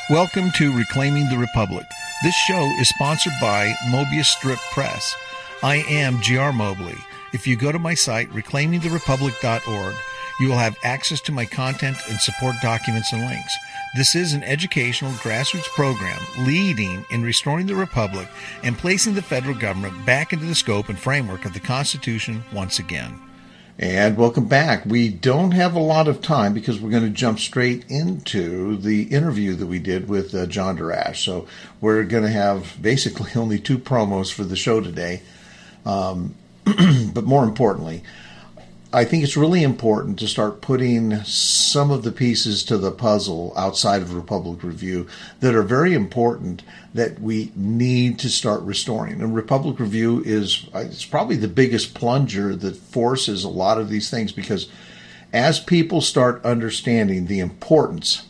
Welcome to Reclaiming the Republic. This show is sponsored by Mobius Strip Press. I am G.R. Mobley. If you go to my site, reclaimingtherepublic.org, you will have access to my content and support documents and links. This is an educational grassroots program leading in restoring the Republic and placing the federal government back into the scope and framework of the Constitution once again. And welcome back. We don't have a lot of time because we're going to jump straight into the interview that we did with John Darash. So we're going to have basically only 2 promos for the show today. But more importantly, I think it's really important to start putting some of the pieces to the puzzle outside of Republic Review that are very important that we need to start restoring. And Republic Review it's probably the biggest plunger that forces a lot of these things, because as people start understanding the importance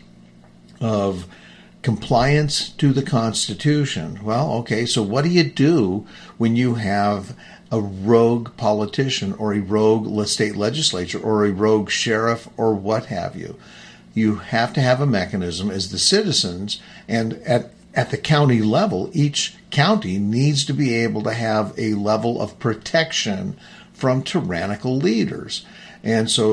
of compliance to the Constitution, well, okay, so what do you do when you have a rogue politician or a rogue state legislature or a rogue sheriff or what have you? You have to have a mechanism as the citizens, and at the county level, each county needs to be able to have a level of protection from tyrannical leaders. And so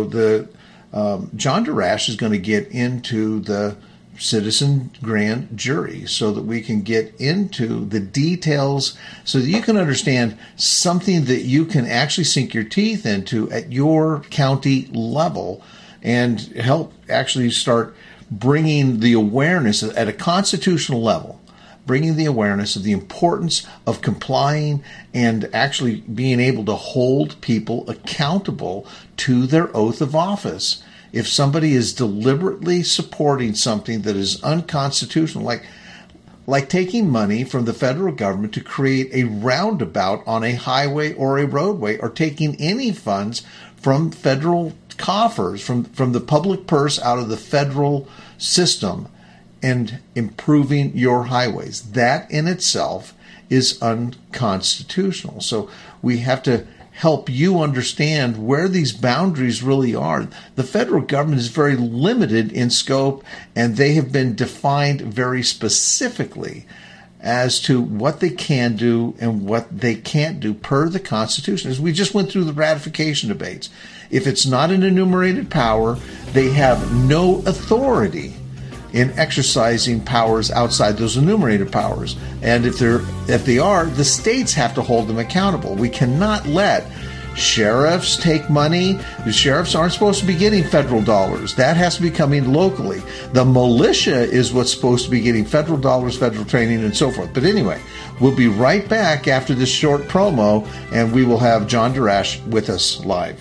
John Darash is going to get into the citizen grand jury so that we can get into the details so that you can understand something that you can actually sink your teeth into at your county level and help actually start bringing the awareness at a constitutional level, bringing the awareness of the importance of complying and actually being able to hold people accountable to their oath of office. If somebody is deliberately supporting something that is unconstitutional, like taking money from the federal government to create a roundabout on a highway or a roadway, or taking any funds from federal coffers, from the public purse out of the federal system and improving your highways, that in itself is unconstitutional. So we have to help you understand where these boundaries really are. The federal government is very limited in scope, and they have been defined very specifically as to what they can do and what they can't do per the Constitution. As we just went through the ratification debates, if it's not an enumerated power, they have no authority in exercising powers outside those enumerated powers. And if they are, the states have to hold them accountable. We cannot let sheriffs take money. The sheriffs aren't supposed to be getting federal dollars. That has to be coming locally. The militia is what's supposed to be getting federal dollars, federal training, and so forth. But anyway, we'll be right back after this short promo, and we will have John Darash with us live.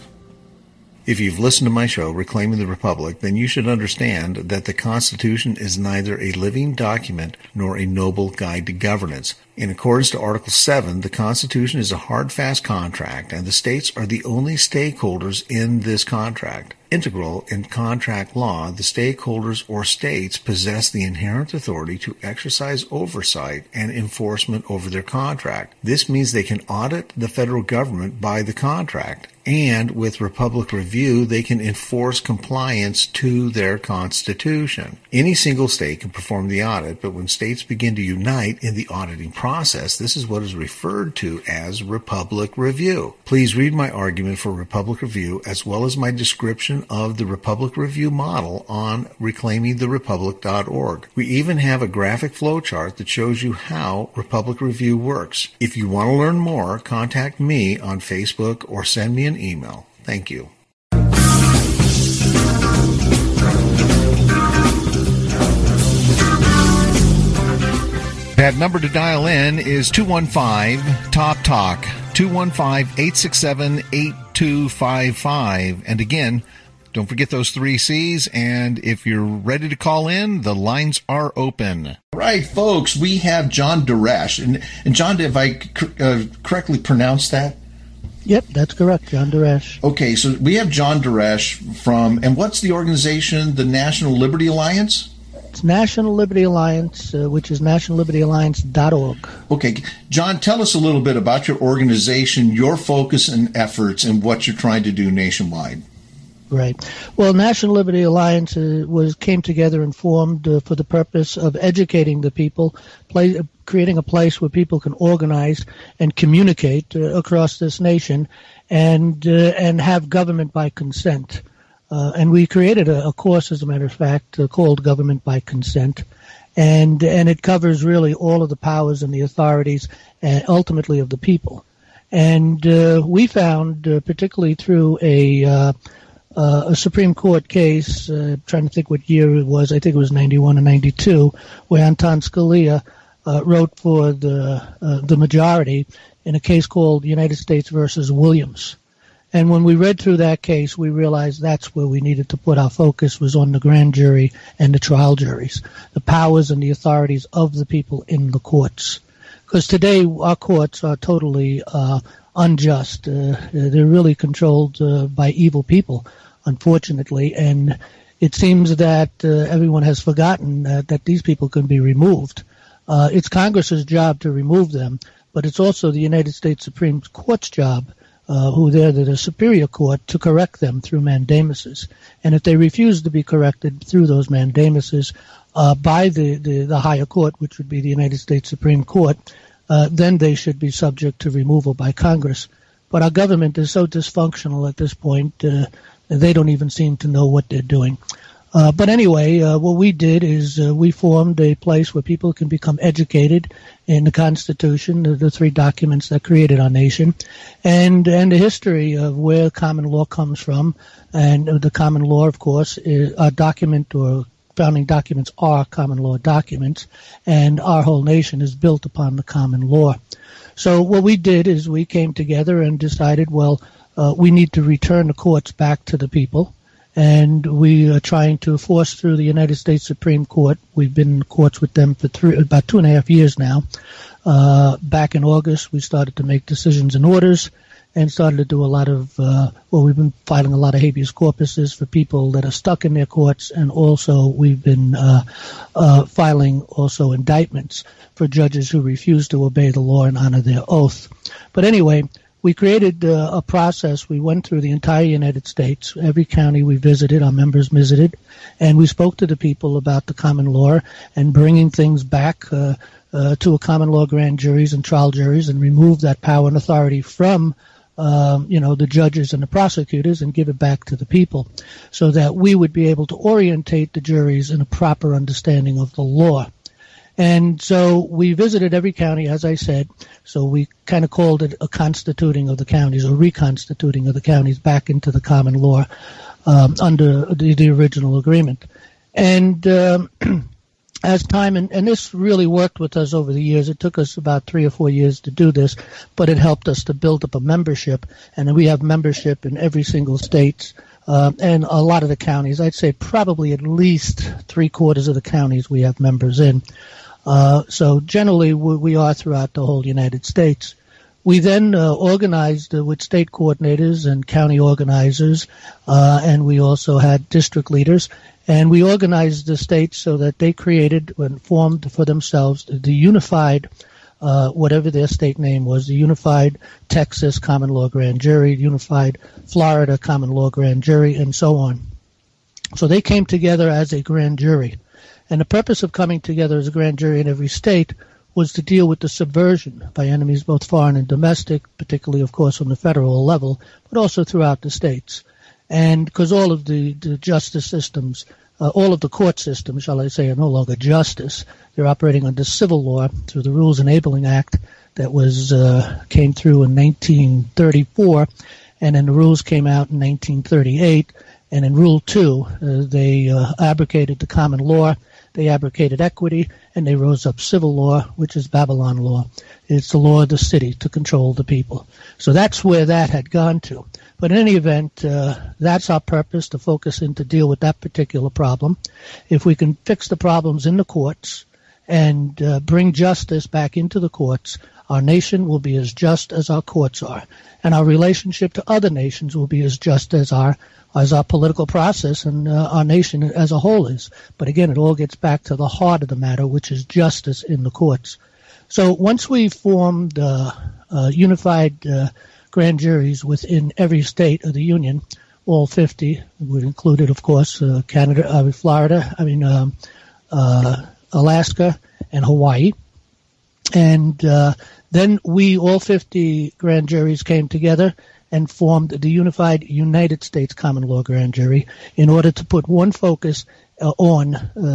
If you've listened to my show, Reclaiming the Republic, then you should understand that the Constitution is neither a living document nor a noble guide to governance. In accordance to Article 7, the Constitution is a hard, fast contract, and the states are the only stakeholders in this contract. Integral in contract law, the stakeholders or states possess the inherent authority to exercise oversight and enforcement over their contract. This means they can audit the federal government by the contract, and with Republic Review, they can enforce compliance to their Constitution. Any single state can perform the audit, but when states begin to unite in the auditing process, this is what is referred to as Republic Review. Please read my argument for Republic Review as well as my description of the Republic Review model on reclaimingtherepublic.org. We even have a graphic flowchart that shows you how Republic Review works. If you want to learn more, contact me on Facebook or send me an email. Thank you. That number to dial in is 215-TOP-TALK, 215-867-8255. And again, don't forget those 3 C's. And if you're ready to call in, the lines are open. All right, folks, we have John Darash. And John, have I correctly pronounced that? Yep, that's correct, John Darash. Okay, so we have John Darash from, and what's the organization, the National Liberty Alliance? It's National Liberty Alliance, which is nationalliberyalliance.org. Okay, John, tell us a little bit about your organization, your focus and efforts, and what you're trying to do nationwide. Right. Well, National Liberty Alliance came together and formed for the purpose of educating the people, creating a place where people can organize and communicate across this nation, and have government by consent. And we created a course, as a matter of fact, called Government by Consent, and it covers really all of the powers and the authorities, ultimately of the people. And we found, particularly through a Supreme Court case, trying to think what year it was, I think it was 91 or 92, where Anton Scalia wrote for the majority in a case called United States versus Williams. And when we read through that case, we realized that's where we needed to put our focus, was on the grand jury and the trial juries, the powers and the authorities of the people in the courts. Because today our courts are totally unjust. They're really controlled by evil people, unfortunately, and it seems that everyone has forgotten that these people can be removed. It's Congress's job to remove them, but it's also the United States Supreme Court's job, who they're the superior court, to correct them through mandamuses. And if they refuse to be corrected through those mandamuses by the higher court, which would be the United States Supreme Court, then they should be subject to removal by Congress. But our government is so dysfunctional at this point, they don't even seem to know what they're doing. But anyway, what we did is we formed a place where people can become educated in the Constitution, the three documents that created our nation, and the history of where common law comes from. And the common law, of course, is a document, or founding documents are common law documents, and our whole nation is built upon the common law. So what we did is we came together and decided, well, we need to return the courts back to the people. And we are trying to force through the United States Supreme Court. We've been in courts with them for about 2.5 years now. Back in August, we started to make decisions and orders and started to do a lot of, we've been filing a lot of habeas corpuses for people that are stuck in their courts, and also we've been filing also indictments for judges who refuse to obey the law and honor their oath. But anyway, we created a process. We went through the entire United States. Every county we visited, our members visited, and we spoke to the people about the common law and bringing things back to a common law grand juries and trial juries, and remove that power and authority from the judges and the prosecutors, and give it back to the people, so that we would be able to orientate the juries in a proper understanding of the law. And so we visited every county, as I said. So we kind of called it a constituting of the counties, or reconstituting of the counties back into the common law under the original agreement. And as time, and this really worked with us over the years. It took us about 3 or 4 years to do this, but it helped us to build up a membership. And we have membership in every single state. And a lot of the counties, I'd say probably at least 3/4 of the counties we have members in. So generally we are throughout the whole United States. We then organized with state coordinators and county organizers, and we also had district leaders. And we organized the states so that they created and formed for themselves the unified, whatever their state name was, the Unified Texas Common Law Grand Jury, Unified Florida Common Law Grand Jury, and so on. So they came together as a grand jury. And the purpose of coming together as a grand jury in every state was to deal with the subversion by enemies, both foreign and domestic, particularly, of course, on the federal level, but also throughout the states. And because all of the justice systems, all of the court systems, shall I say, are no longer justice. They're operating under civil law through the Rules Enabling Act that came through in 1934, and then the rules came out in 1938. And in Rule 2, they abrogated the common law, they abrogated equity, and they rose up civil law, which is Babylon law. It's the law of the city to control the people. So that's where that had gone to. But in any event, that's our purpose, to focus in to deal with that particular problem. If we can fix the problems in the courts and bring justice back into the courts, our nation will be as just as our courts are. And our relationship to other nations will be as just as our political process and our nation as a whole is. But again, it all gets back to the heart of the matter, which is justice in the courts. So once we formed unified grand juries within every state of the Union, all 50. We included, of course, Canada, Florida, Alaska, and Hawaii. And then we, all 50 grand juries, came together and formed the Unified United States Common Law Grand Jury in order to put one focus on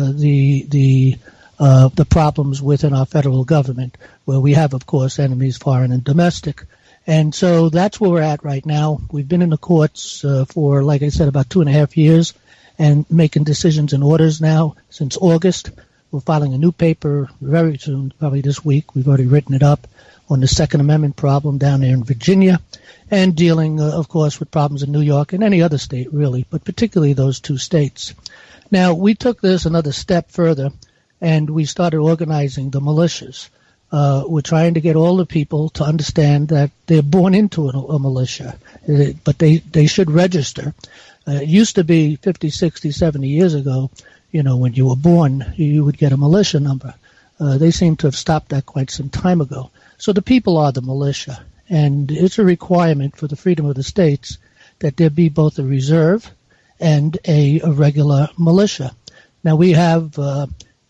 the problems within our federal government, where we have, of course, enemies, foreign and domestic. And so that's where we're at right now. We've been in the courts for, like I said, about 2.5 years and making decisions and orders now since August. We're filing a new paper very soon, probably this week. We've already written it up on the Second Amendment problem down there in Virginia, and dealing, of course, with problems in New York and any other state, really, but particularly those two states. Now, we took this another step further, and we started organizing the militias. We're trying to get all the people to understand that they're born into a militia, but they should register. It used to be 50, 60, 70 years ago, when you were born, you would get a militia number. They seem to have stopped that quite some time ago. So the people are the militia, and it's a requirement for the freedom of the states that there be both a reserve and a regular militia. Now we have, the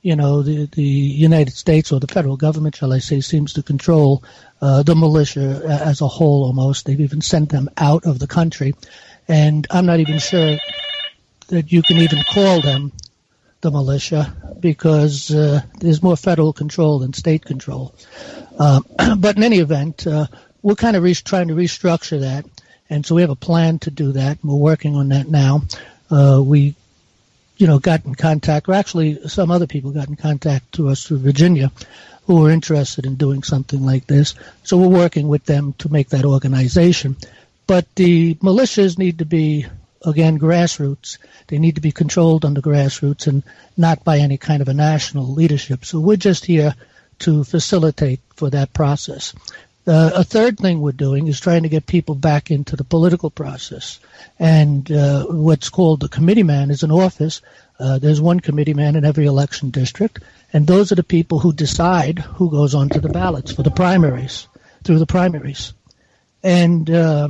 United States, or the federal government, shall I say, seems to control the militia as a whole almost. They've even sent them out of the country, and I'm not even sure that you can even call them the militia, because there's more federal control than state control. But in any event, we're kind of trying to restructure that, and so we have a plan to do that. We're working on that now. We got in contact, or actually some other people got in contact to us through Virginia who were interested in doing something like this. So we're working with them to make that organization. But the militias need to be, again, grassroots. They need to be controlled under grassroots and not by any kind of a national leadership. So we're just here to facilitate for that process. A third thing we're doing is trying to get people back into the political process. And what's called the committee man is an office. There's one committee man in every election district, and those are the people who decide who goes onto the ballots for the primaries, through the primaries. And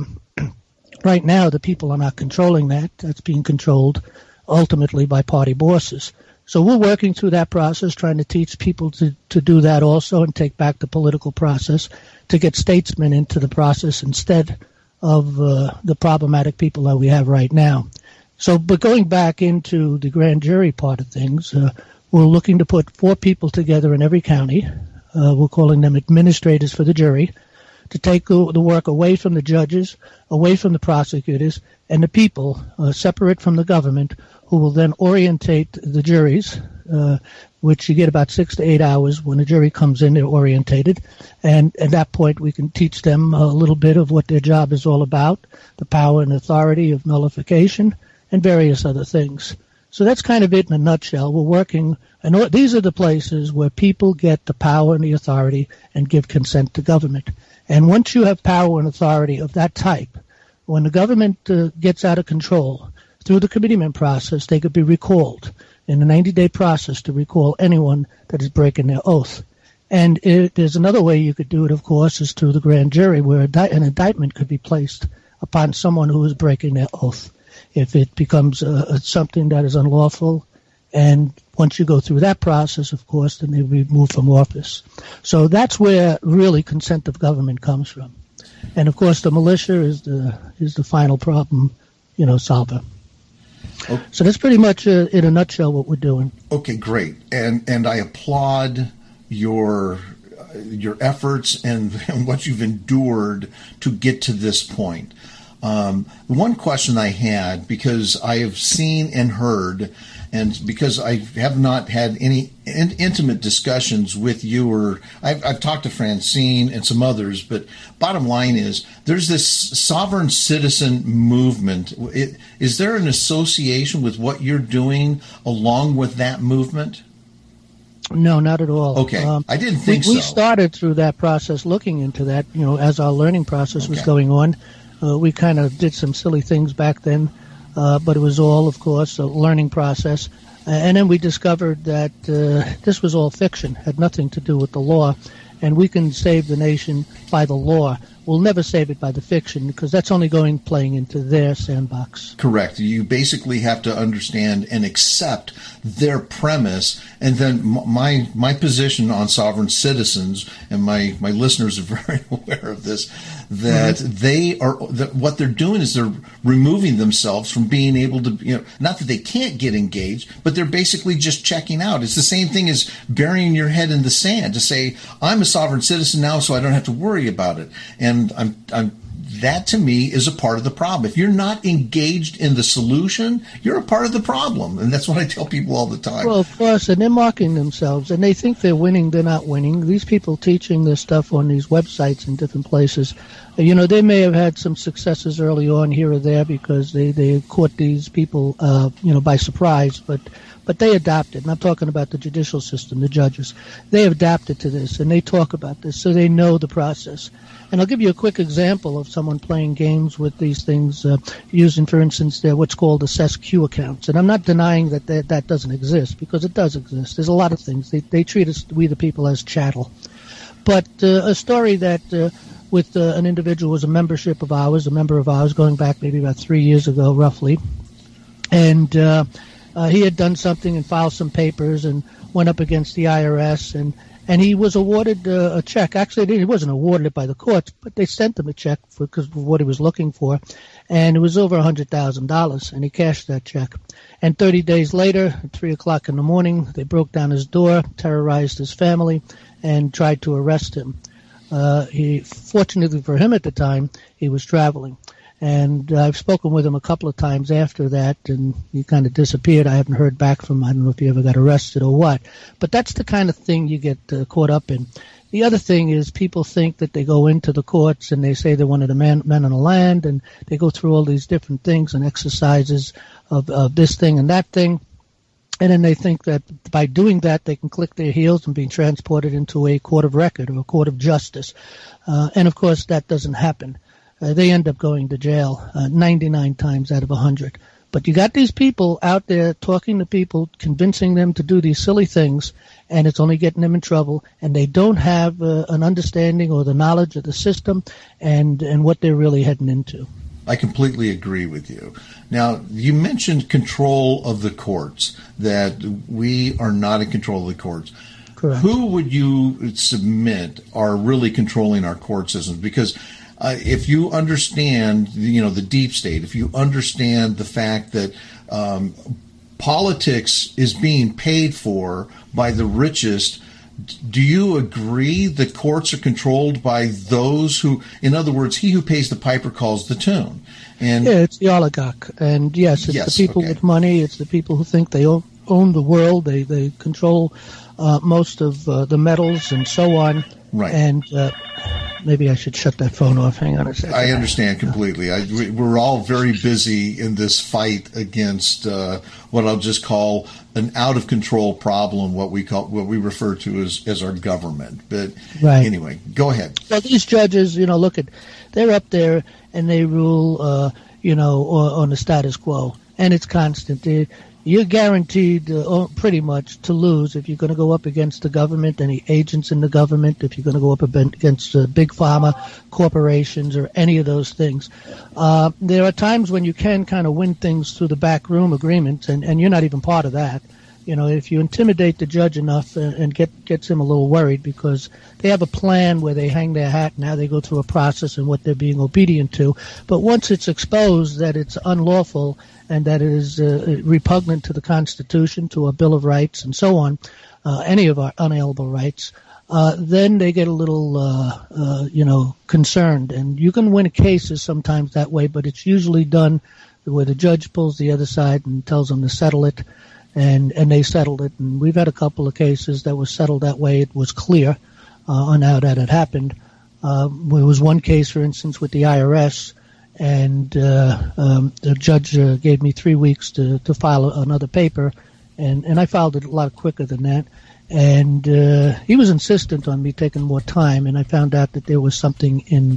right now, the people are not controlling that. That's being controlled ultimately by party bosses. So we're working through that process, trying to teach people to do that also and take back the political process, to get statesmen into the process instead of the problematic people that we have right now. So, but going back into the grand jury part of things, we're looking to put 4 people together in every county. We're calling them administrators for the jury, to take the work away from the judges, away from the prosecutors, and the people, separate from the government, who will then orientate the juries, which you get about 6 to 8 hours when a jury comes in. They're orientated, and at that point we can teach them a little bit of what their job is all about, the power and authority of nullification, and various other things. So that's kind of it in a nutshell. We're working, and these are the places where people get the power and the authority and give consent to government. And once you have power and authority of that type, when the government gets out of control, through the committeeman process, they could be recalled in a 90-day process to recall anyone that is breaking their oath. And there's another way you could do it, of course, is through the grand jury, where an indictment could be placed upon someone who is breaking their oath if it becomes something that is unlawful. And once you go through that process, of course, then they will be removed from office. So that's where really consent of government comes from. And of course, the militia is the final problem, solver. Okay. So that's pretty much in a nutshell what we're doing. Okay, great. And I applaud your efforts and what you've endured to get to this point. One question I had, because I have seen and heard, and because I have not had any intimate discussions with you, or I've talked to Francine and some others, but bottom line is there's this sovereign citizen movement. Is there an association with what you're doing along with that movement? No, not at all. Okay, I didn't think so. We started through that process looking into that, as our learning process was going on. We kind of did some silly things back then, but it was all, of course, a learning process. And then we discovered that this was all fiction, had nothing to do with the law, and we can save the nation by the law. will never save it by the fiction, because that's only playing into their sandbox. Correct. You basically have to understand and accept their premise. And then my position on sovereign citizens, and my listeners are very aware of this, that what they're doing is they're removing themselves from being able to, not that they can't get engaged, but they're basically just checking out. It's the same thing as burying your head in the sand to say, I'm a sovereign citizen now, so I don't have to worry about it. And that to me is a part of the problem. If you're not engaged in the solution, you're a part of the problem. And that's what I tell people all the time. Well, of course, and they're marking themselves, and they think they're winning. They're not winning. These people teaching this stuff on these websites in different places, they may have had some successes early on here or there because they caught these people, by surprise, but they adapted. And I'm talking about the judicial system, the judges. They adapted to this, and they talk about this, so they know the process. And I'll give you a quick example of someone playing games with these things, using, for instance, what's called assess-Q accounts. And I'm not denying that doesn't exist, because it does exist. There's a lot of things. They treat us, we the people, as chattel. But a story that with an individual was a member of ours, going back maybe about 3 years ago, roughly. And he had done something and filed some papers and went up against the IRS, and he was awarded a check. Actually, he wasn't awarded it by the courts, but they sent him a check because of what he was looking for, and it was over $100,000, and he cashed that check. And 30 days later, at 3 o'clock in the morning, they broke down his door, terrorized his family, and tried to arrest him. Fortunately for him at the time, he was traveling. And I've spoken with him a couple of times after that, and he kind of disappeared. I haven't heard back from him. I don't know if he ever got arrested or what. But that's the kind of thing you get caught up in. The other thing is people think that they go into the courts and they say they're one of the men on the land, and they go through all these different things and exercises of this thing and that thing. And then they think that by doing that, they can click their heels and be transported into a court of record or a court of justice. And, of course, that doesn't happen. They end up going to jail 99 times out of 100. But you got these people out there talking to people, convincing them to do these silly things, and it's only getting them in trouble, and they don't have an understanding or the knowledge of the system and what they're really heading into. I completely agree with you. Now, you mentioned control of the courts, that we are not in control of the courts. Correct. Who would you submit are really controlling our court systems? Because if you understand, the deep state, if you understand the fact that politics is being paid for by the richest, do you agree the courts are controlled by those who, in other words, he who pays the piper calls the tune? And yeah, it's the oligarch. And yes, it's the people with money. It's the people who think they own the world. They control most of the metals and so on. Right. And maybe I should shut that phone off. Hang on a second. I understand completely. We're all very busy in this fight against what I'll just call an out-of-control problem, what we refer to as our government. But right. Anyway, go ahead. So these judges, they're up there and they rule, on the status quo, and it's constant. You're guaranteed pretty much to lose if you're going to go up against the government, any agents in the government, if you're going to go up against big pharma corporations or any of those things. There are times when you can kind of win things through the backroom agreements, and you're not even part of that. If you intimidate the judge enough and gets him a little worried because they have a plan where they hang their hat and how they go through a process and what they're being obedient to. But once it's exposed that it's unlawful and that it is repugnant to the Constitution, to our Bill of Rights, and so on, any of our unalienable rights, then they get a little, concerned. And you can win cases sometimes that way, but it's usually done where the judge pulls the other side and tells them to settle it, and they settled it. And we've had a couple of cases that were settled that way. It was clear on how that had happened. There was one case, for instance, with the IRS, and the judge gave me 3 weeks to file another paper, and I filed it a lot quicker than that. And he was insistent on me taking more time, and I found out that there was something in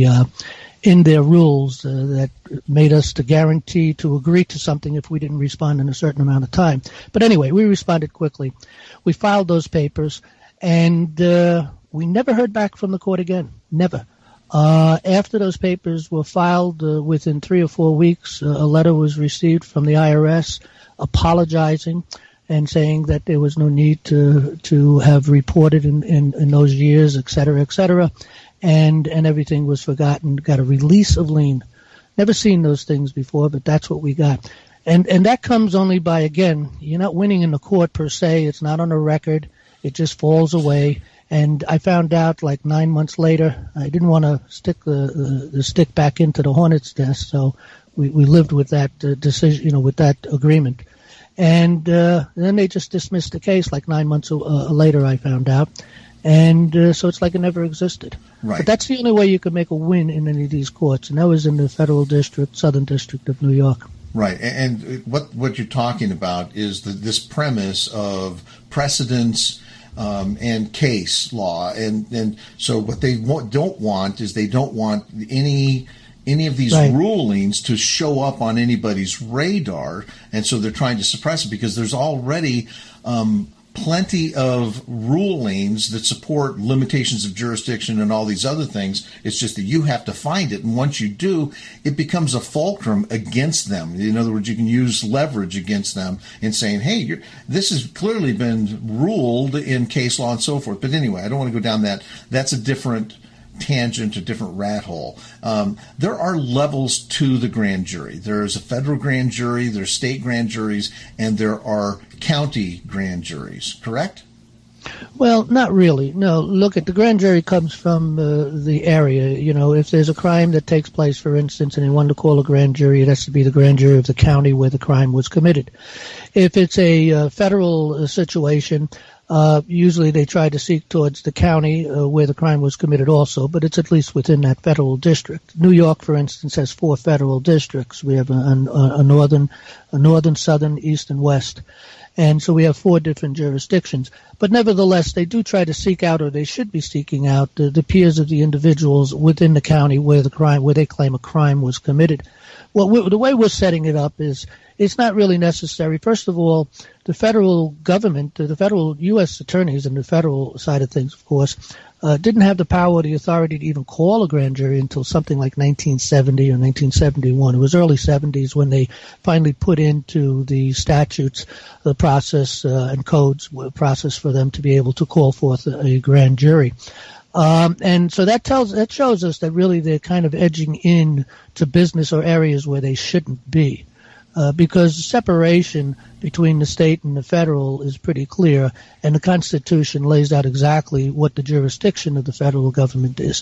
their rules that made us to guarantee to agree to something if we didn't respond in a certain amount of time. But anyway, we responded quickly. We filed those papers, and we never heard back from the court again. Never. After those papers were filed, within 3 or 4 weeks, a letter was received from the IRS apologizing and saying that there was no need to have reported in those years, et cetera, and everything was forgotten. Got a release of lien. Never seen those things before, but that's what we got. And that comes only by, again, you're not winning in the court per se. It's not on a record. It just falls away. And I found out like 9 months later, I didn't want to stick the stick back into the hornet's nest, so we lived with that decision, with that agreement. And then they just dismissed the case like 9 months later, I found out. And so it's like it never existed. Right. But that's the only way you can make a win in any of these courts, and that was in the Federal District, Southern District of New York. Right, and what you're talking about is this premise of precedents and case law, and so what they don't want is they don't want any of these rulings to show up on anybody's radar, and so they're trying to suppress it because there's already plenty of rulings that support limitations of jurisdiction and all these other things. It's just that you have to find it, and once you do, it becomes a fulcrum against them. In other words, you can use leverage against them in saying, hey, this has clearly been ruled in case law and so forth. But anyway, I don't want to go down that. That's a different tangent, a different rat hole. There are levels to the grand jury. There's a federal grand jury, there's state grand juries, and there are county grand juries, correct? Well, not really. No, look, the grand jury comes from the area. If there's a crime that takes place, for instance, and they want to call a grand jury, it has to be the grand jury of the county where the crime was committed. If it's a federal situation, usually they try to seek towards the county where the crime was committed also, but it's at least within that federal district. New York, for instance, has 4 federal districts. We have a northern, southern, east, and west. And so we have 4 different jurisdictions. But nevertheless, they do try to seek out, or they should be seeking out, the peers of the individuals within the county where they claim a crime was committed. Well, the way we're setting it up is it's not really necessary. First of all, the federal government, the federal U.S. attorneys and the federal side of things, of course, didn't have the power or the authority to even call a grand jury until something like 1970 or 1971. It was early 70s when they finally put into the statutes the process and codes process for them to be able to call forth a grand jury. And so that shows us that really they're kind of edging in to business or areas where they shouldn't be. Because the separation between the state and the federal is pretty clear, and the Constitution lays out exactly what the jurisdiction of the federal government is.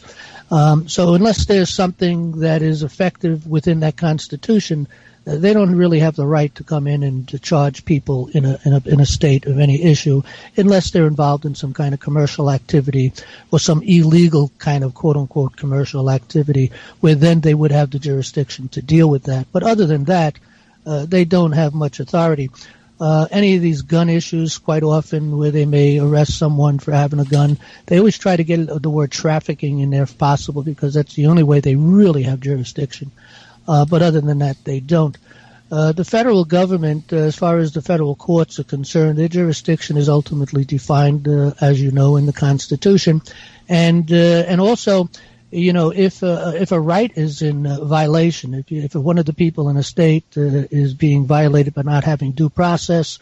So unless there's something that is effective within that Constitution, they don't really have the right to come in and to charge people in a state of any issue unless they're involved in some kind of commercial activity or some illegal kind of quote-unquote commercial activity where then they would have the jurisdiction to deal with that. But other than that, they don't have much authority. Any of these gun issues, quite often where they may arrest someone for having a gun, they always try to get the word trafficking in there if possible because that's the only way they really have jurisdiction. But other than that, they don't. The federal government, as far as the federal courts are concerned, their jurisdiction is ultimately defined, as you know, in the Constitution. And also, if a right is in violation, if one of the people in a state is being violated by not having due process,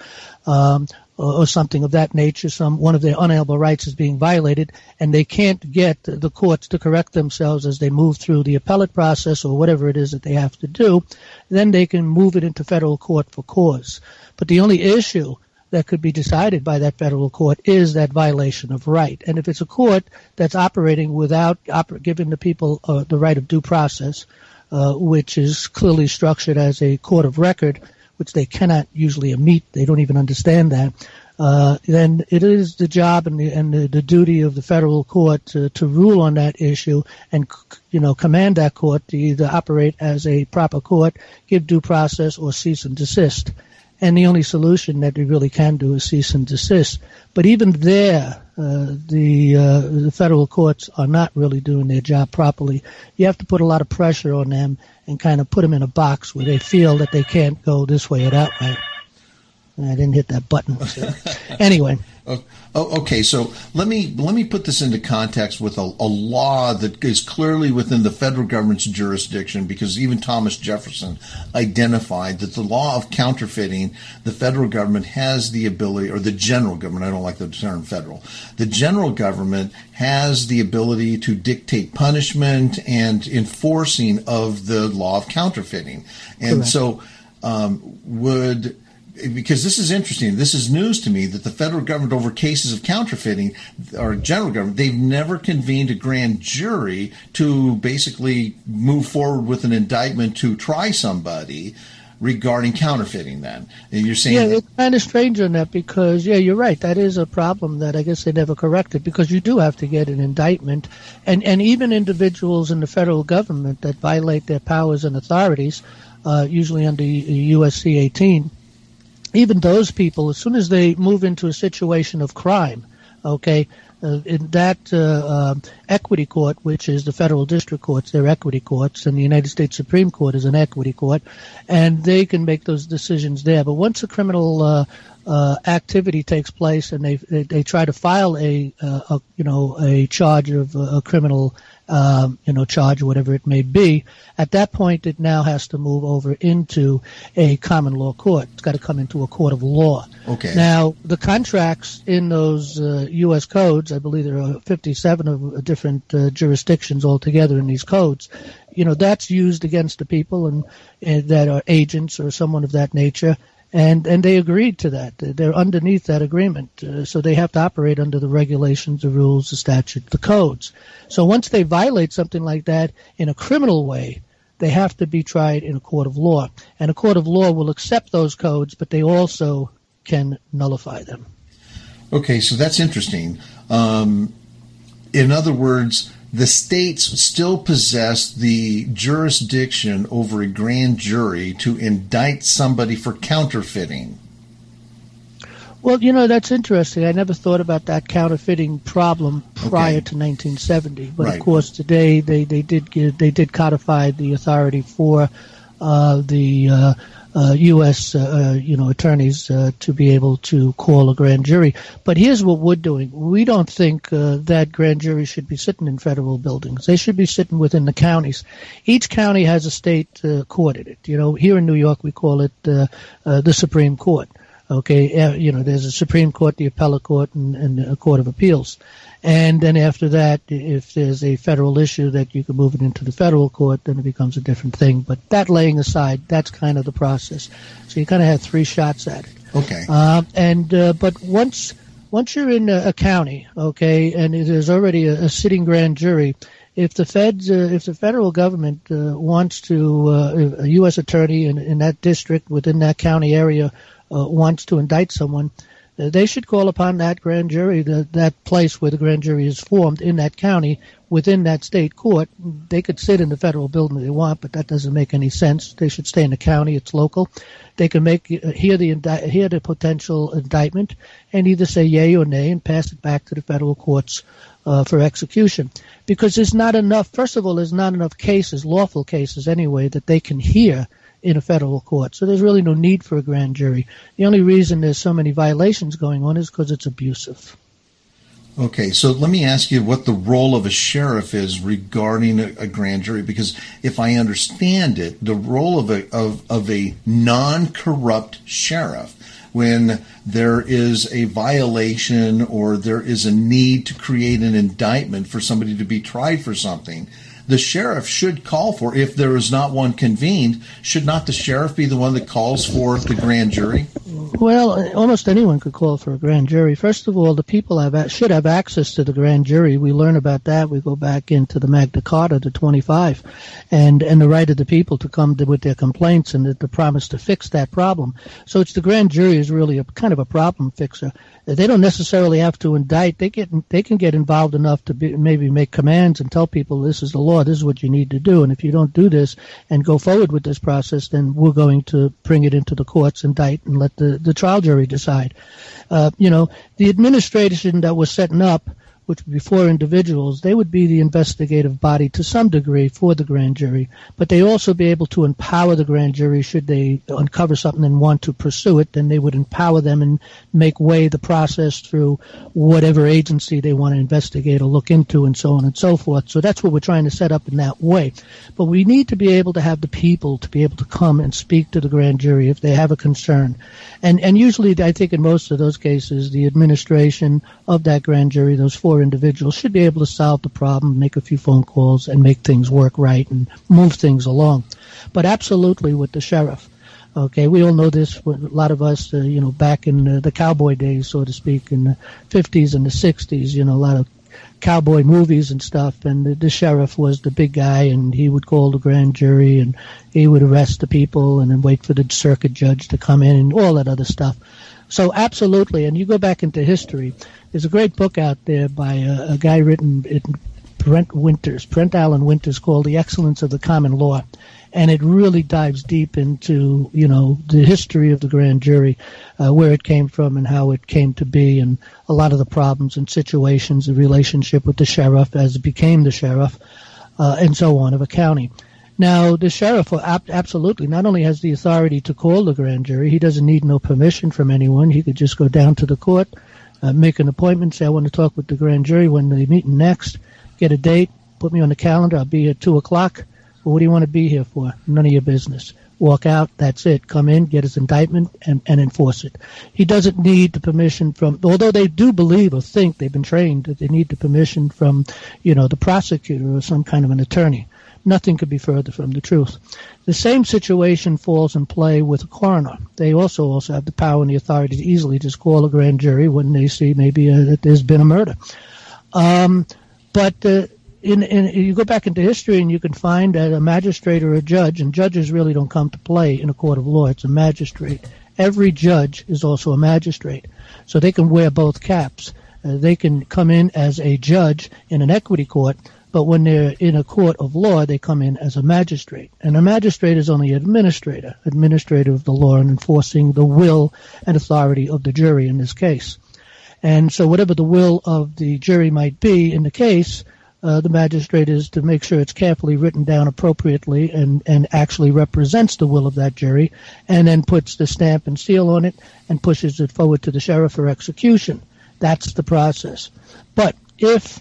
or something of that nature, one of their unalienable rights is being violated, and they can't get the courts to correct themselves as they move through the appellate process or whatever it is that they have to do, then they can move it into federal court for cause. But the only issue that could be decided by that federal court is that violation of right. And if it's a court that's operating without giving the people the right of due process, which is clearly structured as a court of record, which they cannot usually meet, they don't even understand that, then it is the job and the duty of the federal court to rule on that issue and, command that court to either operate as a proper court, give due process, or cease and desist. And the only solution that we really can do is cease and desist. But even there, the federal courts are not really doing their job properly. You have to put a lot of pressure on them and kind of put them in a box where they feel that they can't go this way or that way. I didn't hit that button. So. Anyway. Okay, so let me put this into context with a law that is clearly within the federal government's jurisdiction, because even Thomas Jefferson identified that the law of counterfeiting, the federal government has the ability, or the general government, I don't like the term federal, the general government has the ability to dictate punishment and enforcing of the law of counterfeiting. And Correct. So because this is interesting, this is news to me, that the federal government over cases of counterfeiting, or general government, they've never convened a grand jury to basically move forward with an indictment to try somebody regarding counterfeiting then. And you're saying... Yeah, it's kind of strange on that because, yeah, you're right. That is a problem that I guess they never corrected, because you do have to get an indictment. And even individuals in the federal government that violate their powers and authorities, usually under USC 18, even those people, as soon as they move into a situation of crime, okay, in that equity court, which is the federal district courts, they're equity courts, and the United States Supreme Court is an equity court, and they can make those decisions there. But once a criminal activity takes place and they try to file a charge of a criminal charge, whatever it may be, at that point it now has to move over into a common law court. It's got to come into a court of law. Okay. Now, the contracts in those U.S. codes, I believe there are 57 of different jurisdictions altogether in these codes, that's used against the people and that are agents or someone of that nature. And they agreed to that. They're underneath that agreement. So they have to operate under the regulations, the rules, the statute, the codes. So once they violate something like that in a criminal way, they have to be tried in a court of law. And a court of law will accept those codes, but they also can nullify them. Okay, so that's interesting. In other words, the states still possess the jurisdiction over a grand jury to indict somebody for counterfeiting. Well, that's interesting. I never thought about that counterfeiting problem prior to 1970. But right. Of course, today they did codify the authority for the U.S. attorneys to be able to call a grand jury. But here's what we're doing. We don't think that grand jury should be sitting in federal buildings. They should be sitting within the counties. Each county has a state court in it. Here in New York we call it the Supreme Court. Okay, there's a Supreme Court, the Appellate Court, and a Court of Appeals. And then after that, if there's a federal issue that you can move it into the federal court, then it becomes a different thing. But that laying aside, that's kind of the process. So you kind of have three shots at it. Okay. But once you're in a county, okay, and there's already a sitting grand jury, if the federal government wants to, a U.S. attorney in that district within that county area wants to indict someone, they should call upon that grand jury, that place where the grand jury is formed in that county, within that state court. They could sit in the federal building if they want, but that doesn't make any sense. They should stay in the county. It's local. They can hear the potential indictment and either say yay or nay and pass it back to the federal courts for execution. Because there's not enough, first of all, there's not enough cases, lawful cases anyway, that they can hear in a federal court. So there's really no need for a grand jury. The only reason there's so many violations going on is because it's abusive. Okay, so let me ask you what the role of a sheriff is regarding a grand jury, because if I understand it, the role of a non-corrupt sheriff, when there is a violation or there is a need to create an indictment for somebody to be tried for something, the sheriff should call for, if there is not one convened, should not the sheriff be the one that calls for the grand jury? Well, almost anyone could call for a grand jury. First of all, the people should have access to the grand jury. We learn about that. We go back into the Magna Carta, the 25, and the right of the people to come with their complaints and the promise to fix that problem. So it's the grand jury is really a kind of a problem fixer. They don't necessarily have to indict. They can get involved enough to maybe make commands and tell people this is the law, this is what you need to do, and if you don't do this and go forward with this process, then we're going to bring it into the courts, indict, and let the trial jury decide. The administration that was setting up which would be 4 individuals, they would be the investigative body to some degree for the grand jury, but they also be able to empower the grand jury should they uncover something and want to pursue it. Then they would empower them and make way the process through whatever agency they want to investigate or look into, and so on and so forth. So that's what we're trying to set up in that way. But we need to be able to have the people to be able to come and speak to the grand jury if they have a concern. And usually, I think in most of those cases, the administration of that grand jury, those 4 individuals, should be able to solve the problem, make a few phone calls, and make things work right and move things along. But absolutely with the sheriff. Okay, we all know this. A lot of us, back in the cowboy days, so to speak, in the 50s and the 60s, a lot of cowboy movies and stuff, and the sheriff was the big guy, and he would call the grand jury, and he would arrest the people and then wait for the circuit judge to come in and all that other stuff. So absolutely, and you go back into history, there's a great book out there by a guy written in Brent Allen Winters, called The Excellence of the Common Law. And it really dives deep into, the history of the grand jury, where it came from and how it came to be, and a lot of the problems and situations, the relationship with the sheriff as it became the sheriff, and so on, of a county. Now, the sheriff absolutely not only has the authority to call the grand jury, he doesn't need no permission from anyone. He could just go down to the court, make an appointment, say, I want to talk with the grand jury when they're meeting next, get a date, put me on the calendar, I'll be here at 2 o'clock. Well, what do you want to be here for? None of your business. Walk out, that's it. Come in, get his indictment, and enforce it. He doesn't need the permission from, although they do believe or think, they've been trained that they need the permission from, the prosecutor or some kind of an attorney. Nothing could be further from the truth. The same situation falls in play with a coroner. They also have the power and the authority to easily just call a grand jury when they see maybe that there's been a murder. You go back into history and you can find that a magistrate or a judge, and judges really don't come to play in a court of law. It's a magistrate. Every judge is also a magistrate, so they can wear both caps. They can come in as a judge in an equity court, but when they're in a court of law, they come in as a magistrate. And a magistrate is only an administrator of the law and enforcing the will and authority of the jury in this case. And so whatever the will of the jury might be in the case, the magistrate is to make sure it's carefully written down appropriately and actually represents the will of that jury, and then puts the stamp and seal on it and pushes it forward to the sheriff for execution. That's the process. But if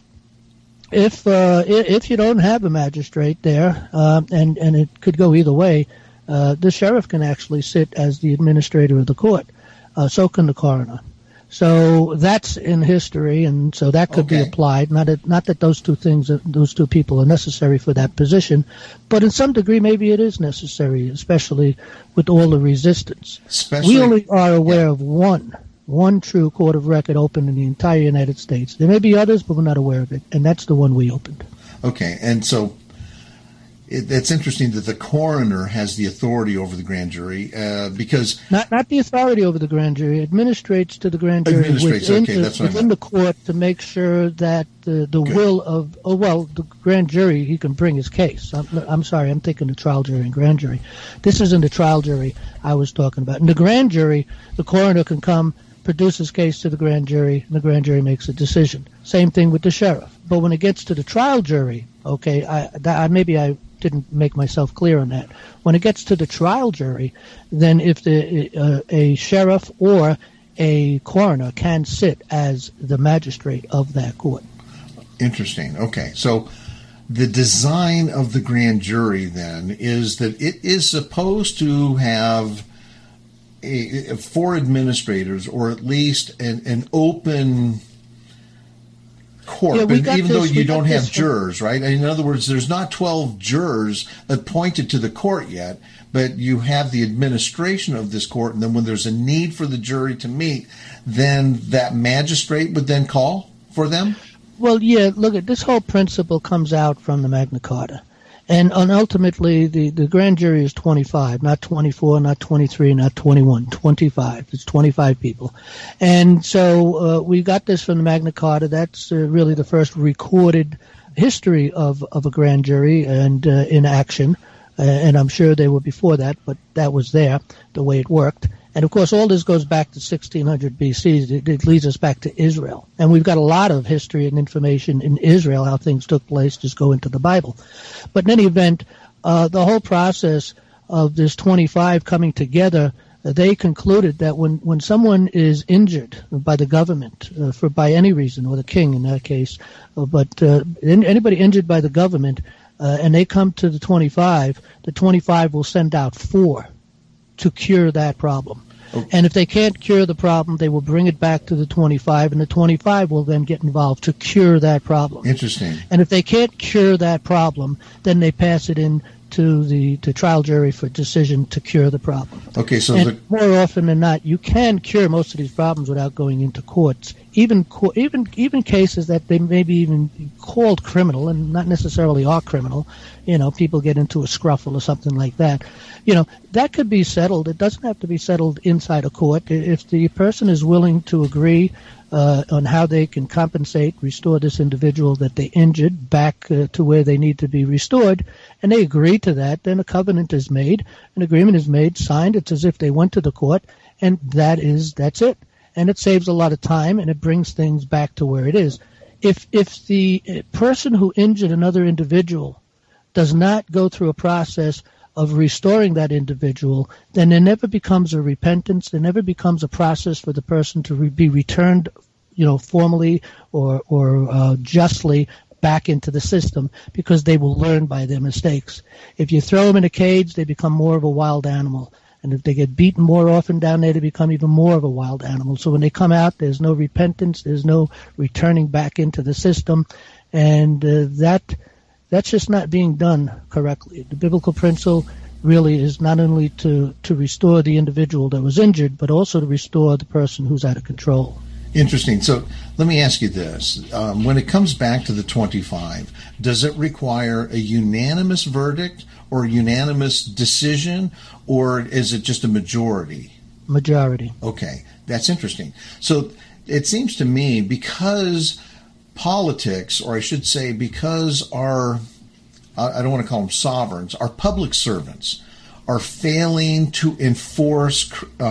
you don't have a magistrate there, and it could go either way, the sheriff can actually sit as the administrator of the court. So can the coroner. So that's in history, and so that could be applied. Not that those two people are necessary for that position, but in some degree maybe it is necessary, especially with all the resistance. We only are aware of one true court of record open in the entire United States. There may be others, but we're not aware of it, and that's the one we opened. Okay, and so it's interesting that the coroner has the authority over the grand jury because not the authority over the grand jury, administrates to the grand jury within the court to make sure that the will of the grand jury, he can bring his case. I'm sorry, I'm thinking the trial jury and grand jury. This isn't the trial jury I was talking about. In the grand jury, the coroner can come, produce his case to the grand jury, and the grand jury makes a decision. Same thing with the sheriff. But when it gets to the trial jury, maybe I didn't make myself clear on that. When it gets to the trial jury, then if a sheriff or a coroner can sit as the magistrate of that court. Interesting. Okay. So the design of the grand jury then is that it is supposed to have four administrators, or at least an open court, even though you don't have jurors, right? In other words, there's not 12 jurors appointed to the court yet, but you have the administration of this court, and then when there's a need for the jury to meet, then that magistrate would then call for them? Well, yeah, look, this whole principle comes out from the Magna Carta. And ultimately, the grand jury is 25, not 24, not 23, not 21, 25. It's 25 people. And so we got this from the Magna Carta. That's really the first recorded history of a grand jury and in action. And I'm sure they were before that, but that was there, the way it worked. And, of course, all this goes back to 1600 BC. It leads us back to Israel. And we've got a lot of history and information in Israel, how things took place, just go into the Bible. But in any event, the whole process of this 25 coming together, they concluded that when someone is injured by the government, by any reason, or the king in that case, but anybody injured by the government, and they come to the 25 will send out 4 to cure that problem. Okay. And if they can't cure the problem, they will bring it back to the 25, and the 25 will then get involved to cure that problem. Interesting. And if they can't cure that problem, then they pass it in to the trial jury for decision to cure the problem. Okay, so more often than not, you can cure most of these problems without going into courts. Even cases that they may be even called criminal and not necessarily are criminal. People get into a scruffle or something like that. That could be settled. It doesn't have to be settled inside a court. If the person is willing to agree on how they can restore this individual that they injured back to where they need to be restored, and they agree to that, then a covenant is made, an agreement is made, signed. It's as if they went to the court, and that's it. And it saves a lot of time, and it brings things back to where it is. If the person who injured another individual does not go through a process of restoring that individual, then there never becomes a repentance. There never becomes a process for the person to be returned, formally or justly back into the system, because they will learn by their mistakes. If you throw them in a cage, they become more of a wild animal. And if they get beaten more often down there, they become even more of a wild animal. So when they come out, there's no repentance, there's no returning back into the system, and that's just not being done correctly. The biblical principle really is not only to restore the individual that was injured, but also to restore the person who's out of control. Interesting. So let me ask you this. When it comes back to the 25, does it require a unanimous verdict or a unanimous decision, or is it just a majority? Majority. Okay. That's interesting. So it seems to me, because politics, or I should say because I don't want to call them sovereigns, our public servants are failing to enforce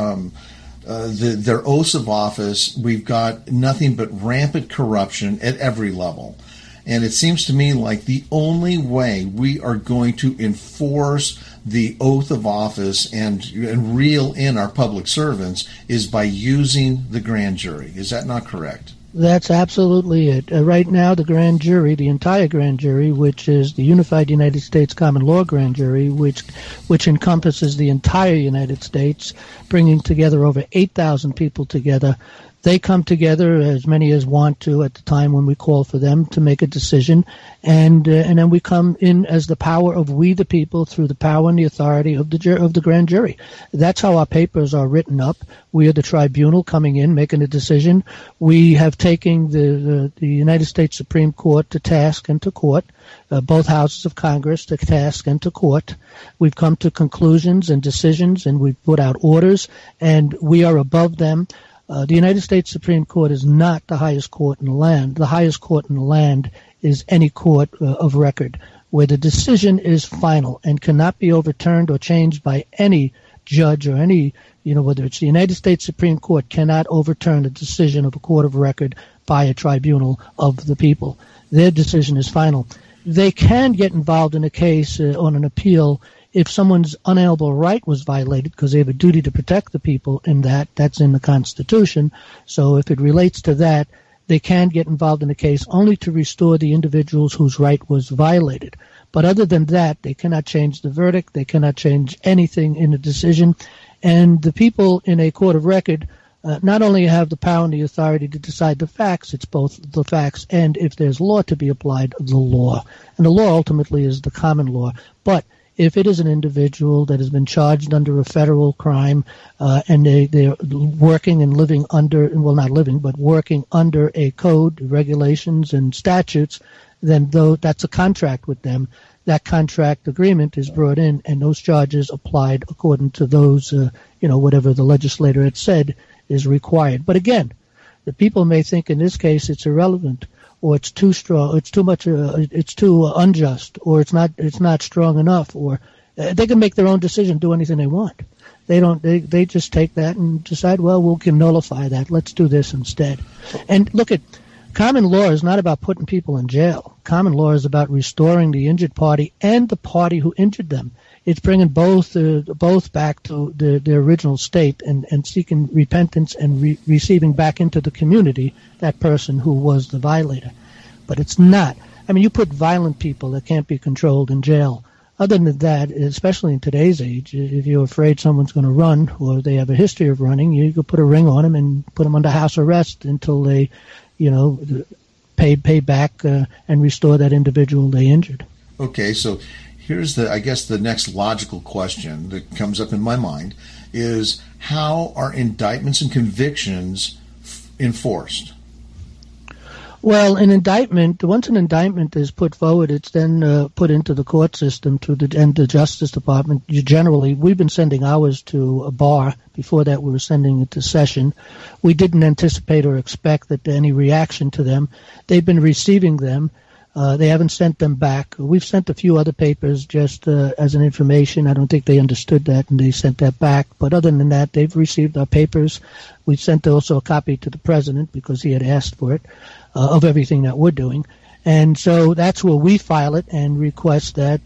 their oaths of office. We've got nothing but rampant corruption at every level. And it seems to me like the only way we are going to enforce the oath of office and reel in our public servants is by using the grand jury. Is that not correct? That's absolutely it. Right now, the grand jury, the entire grand jury, which is the Unified United States Common Law Grand Jury, which encompasses the entire United States, bringing together over 8,000 people together. They come together, as many as want to, at the time when we call for them to make a decision, and then we come in as the power of we the people through the power and the authority of the grand jury. That's how our papers are written up. We are the tribunal coming in, making a decision. We have taken the United States Supreme Court to task and to court, both houses of Congress to task and to court. We've come to conclusions and decisions, and we've put out orders, and we are above them. The United States Supreme Court is not the highest court in the land. The highest court in the land is any court of record, where the decision is final and cannot be overturned or changed by any judge or any, whether it's the United States Supreme Court, cannot overturn the decision of a court of record by a tribunal of the people. Their decision is final. They can get involved in a case on an appeal if someone's unalienable right was violated, because they have a duty to protect the people that's in the Constitution. So if it relates to that, they can get involved in a case only to restore the individuals whose right was violated. But other than that, they cannot change the verdict. They cannot change anything in the decision. And the people in a court of record not only have the power and the authority to decide the facts, it's both the facts and, if there's law to be applied, the law. And the law ultimately is the common law. But if it is an individual that has been charged under a federal crime and they're working and living under, well, not living, but working under a code, regulations, and statutes, then that's a contract with them. That contract agreement is brought in, and those charges applied according to those, whatever the legislator had said is required. But again, the people may think in this case it's irrelevant, or it's too strong, it's too much, it's too unjust, or it's not strong enough, or they can make their own decision, do anything they want. They just take that and decide, well, we can nullify that. Let's do this instead. And look at common law is not about putting people in jail. Common law is about restoring the injured party and the party who injured them. It's bringing both back to their original state and seeking repentance and receiving back into the community that person who was the violator. But it's not. I mean, you put violent people that can't be controlled in jail. Other than that, especially in today's age, if you're afraid someone's going to run or they have a history of running, you could put a ring on them and put them under house arrest until they, pay back and restore that individual they injured. Okay, so here's the next logical question that comes up in my mind is, how are indictments and convictions enforced? Well, once an indictment is put forward, it's then put into the court system and the Justice Department. We've been sending ours to a bar. Before that, we were sending it to session. We didn't anticipate or expect that any reaction to them. They've been receiving them. They haven't sent them back. We've sent a few other papers just as an information. I don't think they understood that, and they sent that back. But other than that, they've received our papers. We sent also a copy to the president because he had asked for it, of everything that we're doing. And so that's where we file it and request that,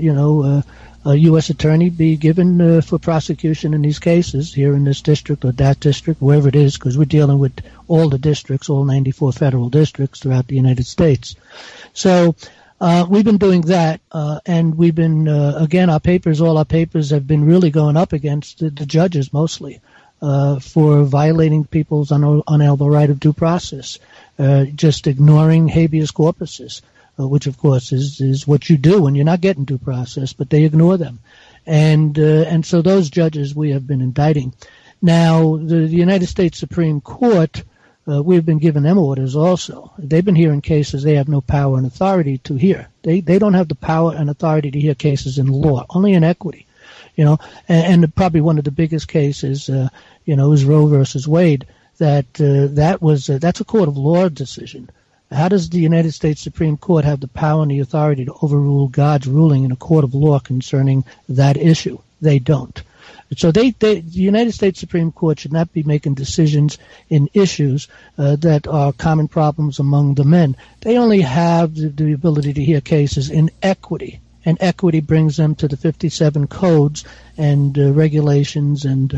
a U.S. attorney be given for prosecution in these cases here in this district or that district, wherever it is, because we're dealing with all the districts, all 94 federal districts throughout the United States. So we've been doing that, and we've been, all our papers have been really going up against the judges mostly for violating people's unalienable right of due process, just ignoring habeas corpuses. Which of course is what you do when you're not getting due process, but they ignore them, and so those judges we have been indicting. Now the United States Supreme Court, we've been giving them orders also. They've been hearing cases they have no power and authority to hear. They don't have the power and authority to hear cases in law, only in equity, and probably one of the biggest cases, is Roe versus Wade. That's a court of law decision. How does the United States Supreme Court have the power and the authority to overrule God's ruling in a court of law concerning that issue? They don't. So the United States Supreme Court should not be making decisions in issues that are common problems among the men. They only have the ability to hear cases in equity, and equity brings them to the 57 codes and regulations and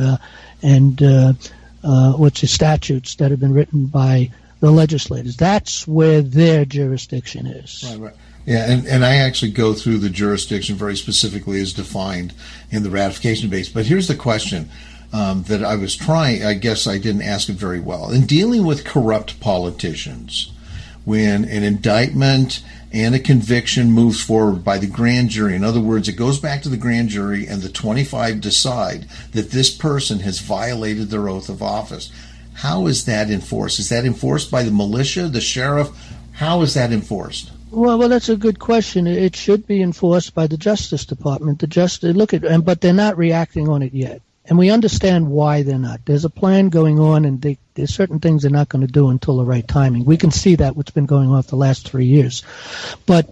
statutes that have been written by the legislators. That's where their jurisdiction is. Right. Yeah, and I actually go through the jurisdiction very specifically as defined in the ratification base. But here's the question that I was trying, I guess I didn't ask it very well. In dealing with corrupt politicians, when an indictment and a conviction moves forward by the grand jury, in other words, it goes back to the grand jury and the 25 decide that this person has violated their oath of office, how is that enforced? Is that enforced by the militia, the sheriff? How is that enforced? Well, that's a good question. It should be enforced by the Justice Department. But they're not reacting on it yet, and we understand why they're not. There's a plan going on, and there's certain things they're not going to do until the right timing. We can see that what's been going on for the last 3 years, but.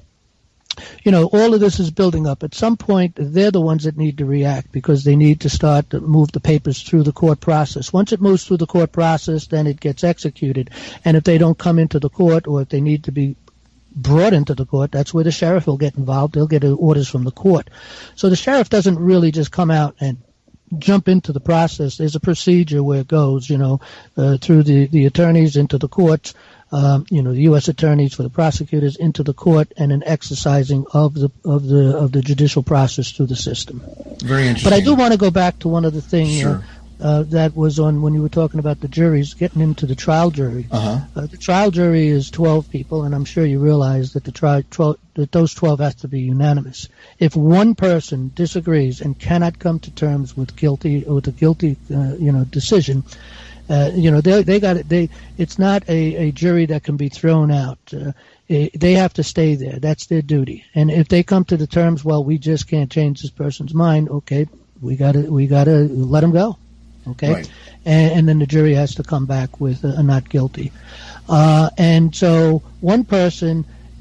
All of this is building up. At some point, they're the ones that need to react because they need to start to move the papers through the court process. Once it moves through the court process, then it gets executed. And if they don't come into the court, or if they need to be brought into the court, that's where the sheriff will get involved. They'll get orders from the court. So the sheriff doesn't really just come out and jump into the process. There's a procedure where it goes, through the attorneys into the courts, the U.S. attorneys for the prosecutors into the court, and an exercising of the judicial process through the system. Very interesting. But I do want to go back to one other thing. Sure. That was on when you were talking about the juries, getting into the trial jury. Uh-huh. The trial jury is 12 people, and I'm sure you realize that that those 12 has to be unanimous. If one person disagrees and cannot come to terms with a guilty decision, they got it. It's not a jury that can be thrown out. They have to stay there. That's their duty. And if they come to the terms, well, we just can't change this person's mind. Okay, we gotta let them go. Okay, right. And then the jury has to come back with a not guilty. And so one person,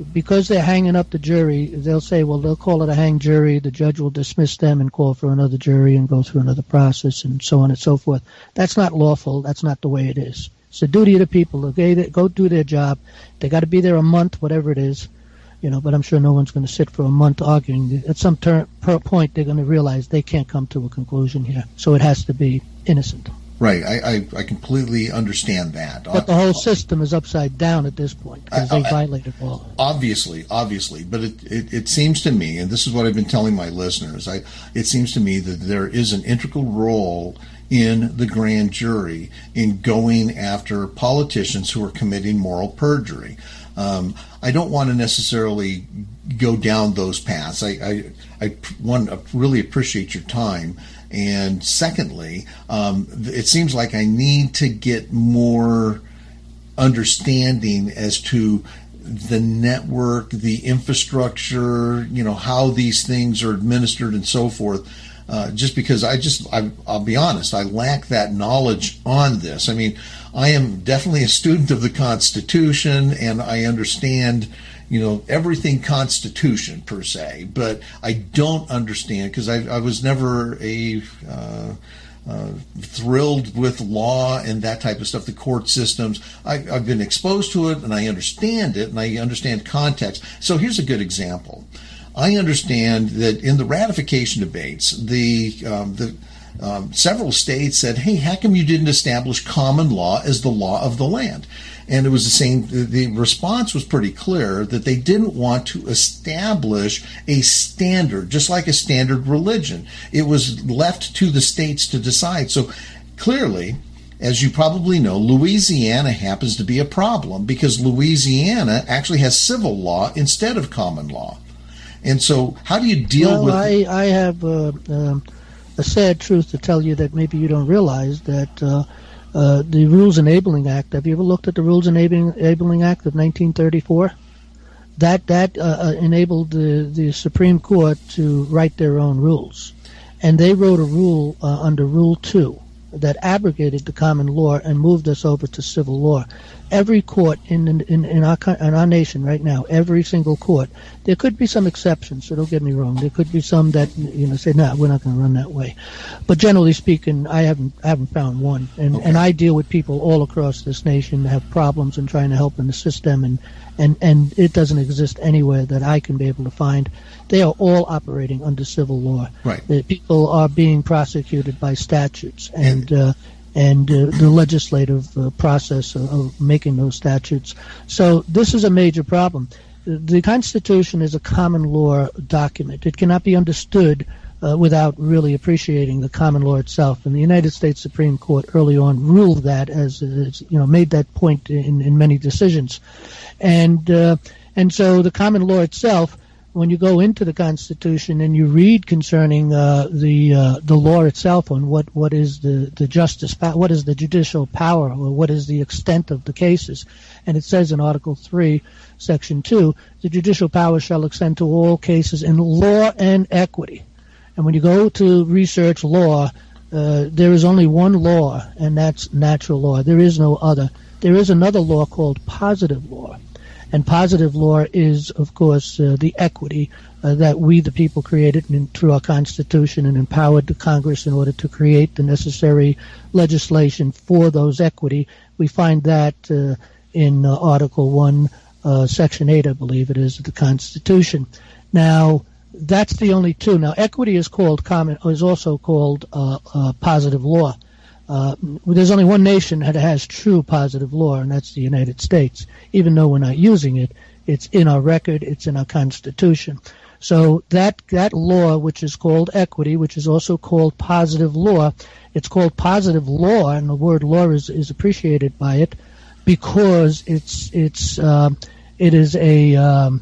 because they're hanging up the jury, they'll say, well, they'll call it a hanged jury. The judge will dismiss them and call for another jury and go through another process and so on and so forth. That's not lawful. That's not the way it is. It's the duty of the people. Okay, they go do their job. They got to be there a month, whatever it is, but I'm sure no one's going to sit for a month arguing. At some point, they're going to realize they can't come to a conclusion here. So it has to be innocent. Right. I completely understand that. But the whole system is upside down at this point because they violated law. Obviously. But it seems to me, and this is what I've been telling my listeners, it seems to me that there is an integral role in the grand jury in going after politicians who are committing moral perjury. I don't want to necessarily go down those paths. I want to really appreciate your time. And secondly, it seems like I need to get more understanding as to the network, the infrastructure, how these things are administered and so forth. Just because I'll be honest, I lack that knowledge on this. I mean, I am definitely a student of the Constitution, and I understand, everything Constitution per se, but I don't understand because I was never thrilled with law and that type of stuff, the court systems. I've been exposed to it, and I understand it, and I understand context. So here's a good example. I understand that in the ratification debates, several states said, hey, how come you didn't establish common law as the law of the land? And it was the same. The response was pretty clear that they didn't want to establish a standard, just like a standard religion. It was left to the states to decide. So clearly, as you probably know, Louisiana happens to be a problem because Louisiana actually has civil law instead of common law. And so how do you deal with... I have a sad truth to tell you that maybe you don't realize that the Rules Enabling Act, have you ever looked at the Rules Enabling Act of 1934? That enabled the Supreme Court to write their own rules. And they wrote a rule under Rule 2 that abrogated the common law and moved us over to civil law. Every court in our nation right now, every single court, there could be some exceptions, so don't get me wrong. There could be some that say, no, we're not going to run that way. But generally speaking, I haven't found one. And I deal with people all across this nation that have problems and trying to help in the system, and it doesn't exist anywhere that I can be able to find. They are all operating under civil law. Right. The people are being prosecuted by statutes, and the legislative process of making those statutes. So this is a major problem. The Constitution is a common law document. It cannot be understood without really appreciating the common law itself. And the United States Supreme Court early on ruled that as made that point in many decisions. And so the common law itself, when you go into the Constitution and you read concerning the law itself on what is the justice, what is the judicial power, or what is the extent of the cases, and it says in Article 3, Section 2, the judicial power shall extend to all cases in law and equity. And when you go to research law, there is only one law, and that's natural law. There is no other. There is another law called positive law. And positive law is, of course, the equity that we, the people, created through our Constitution and empowered the Congress in order to create the necessary legislation for those equity. We find that in Article 1, Section 8, I believe it is, of the Constitution. Now, that's the only two. Now, equity is also called positive law. There's only one nation that has true positive law, and that's the United States. Even though we're not using it, it's in our record, it's in our Constitution. So that law, which is called equity, which is also called positive law, it's called positive law, and the word law is appreciated by it because it is a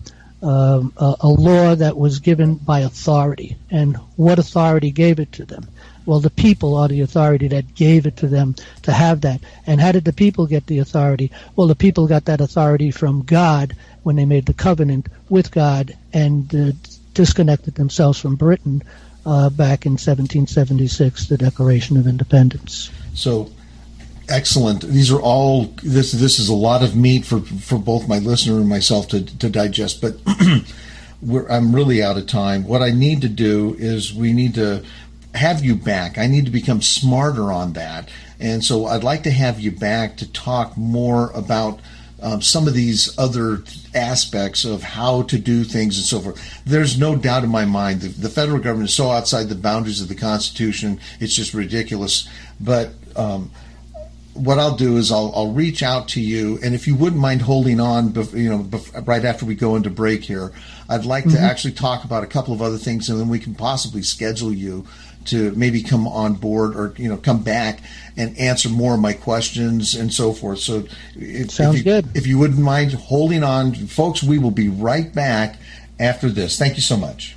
law that was given by authority. And what authority gave it to them? Well, the people are the authority that gave it to them to have that. And how did the people get the authority? Well, the people got that authority from God when they made the covenant with God and disconnected themselves from Britain back in 1776, the Declaration of Independence. So Excellent. These are all, this is a lot of meat for both my listener and myself to digest, but I'm really out of time. What I need to do is we need to have you back. I need to become smarter on that. And so I'd like to have you back to talk more about some of these other aspects of how to do things and so forth. There's no doubt in my mind that the federal government is so outside the boundaries of the Constitution, it's just ridiculous. But what I'll do is I'll reach out to you, and if you wouldn't mind holding on, right after we go into break here, I'd like to actually talk about a couple of other things, and then we can possibly schedule you to maybe come on board or come back and answer more of my questions and so forth. So Sounds good. If you wouldn't mind holding on, folks, we will be right back after this. Thank you so much.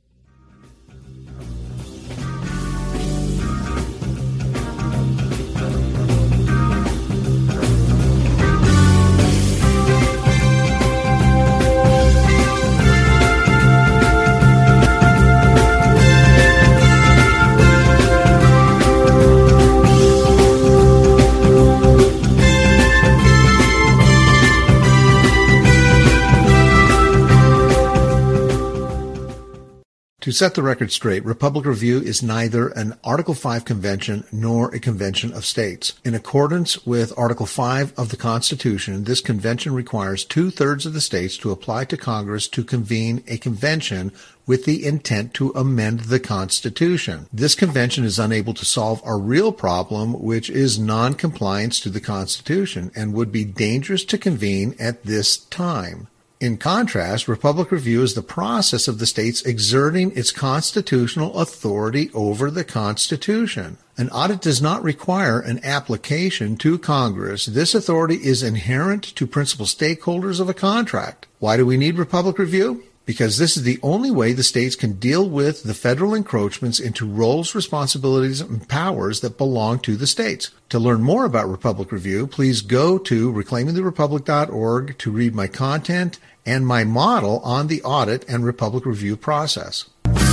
To set the record straight, Republic Review is neither an Article 5 convention nor a convention of states. In accordance with Article 5 of the Constitution, this convention requires 2/3 of the states to apply to Congress to convene a convention with the intent to amend the Constitution. This convention is unable to solve our real problem, which is non-compliance to the Constitution, and would be dangerous to convene at this time. In contrast, Republic Review is the process of the states exerting its constitutional authority over the Constitution. An audit does not require an application to Congress. This authority is inherent to principal stakeholders of a contract. Why do we need Republic Review? Because this is the only way the states can deal with the federal encroachments into roles, responsibilities, and powers that belong to the states. To learn more about Republic Review, please go to reclaimingtherepublic.org to read my content and my model on the audit and Republic Review process.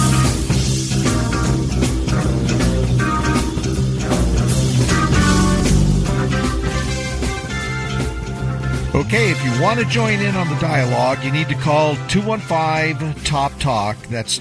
Okay, if you want to join in on the dialogue, you need to call 215-TOP-TALK. That's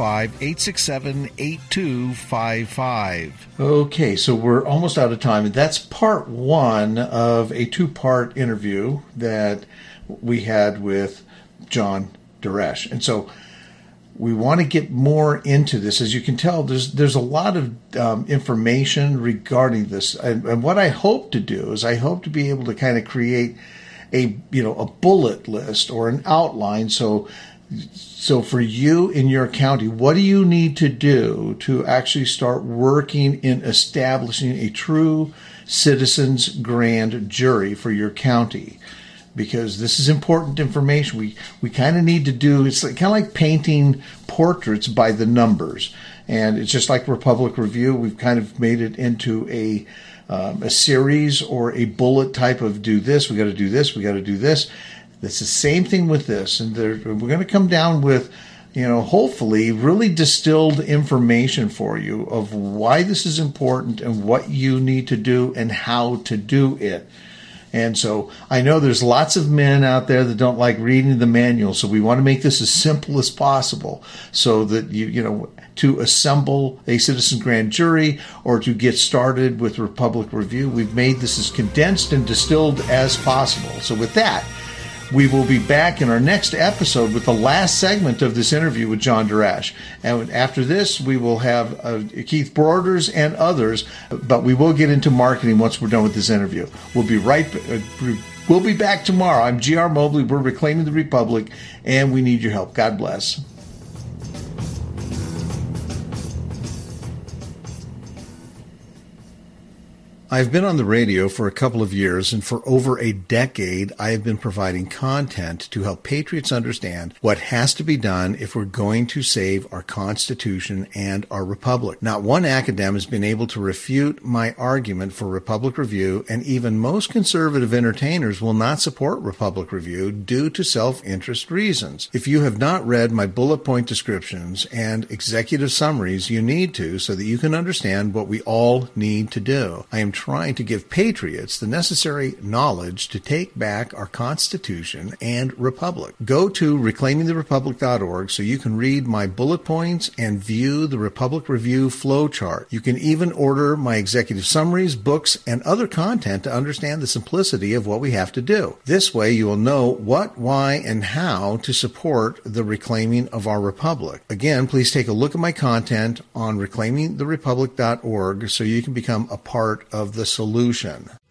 215-867-8255. Okay, so we're almost out of time, and that's part one of a two-part interview that we had with John Duresh. And so we want to get more into this. As you can tell, there's a lot of information regarding this. And what I hope to do is I hope to be able to kind of create a bullet list or an outline. So for you in your county, what do you need to do to actually start working in establishing a true citizens grand jury for your county? Because this is important information. We kind of need to do, it's kind of like painting portraits by the numbers. And it's just like Republic Review. We've kind of made it into a series or a bullet type of do this, we got to do this, we got to do this. It's the same thing with this. And we're going to come down with, hopefully really distilled information for you of why this is important and what you need to do and how to do it. And so I know there's lots of men out there that don't like reading the manual, so we want to make this as simple as possible so that to assemble a citizen grand jury or to get started with Republic Review, we've made this as condensed and distilled as possible. So with that, we will be back in our next episode with the last segment of this interview with John Duresh. And after this, we will have Keith Broders and others, but we will get into marketing once we're done with this interview. We'll be back tomorrow. I'm G.R. Mobley. We're Reclaiming the Republic, and we need your help. God bless. I've been on the radio for a couple of years, and for over a decade, I have been providing content to help patriots understand what has to be done if we're going to save our Constitution and our Republic. Not one academic has been able to refute my argument for Republic Review, and even most conservative entertainers will not support Republic Review due to self-interest reasons. If you have not read my bullet point descriptions and executive summaries, you need to so that you can understand what we all need to do. I am trying to give patriots the necessary knowledge to take back our Constitution and Republic. Go to reclaimingtherepublic.org so you can read my bullet points and view the Republic Review flowchart. You can even order my executive summaries, books, and other content to understand the simplicity of what we have to do. This way you will know what, why, and how to support the reclaiming of our Republic. Again, please take a look at my content on reclaimingtherepublic.org so you can become a part of the solution.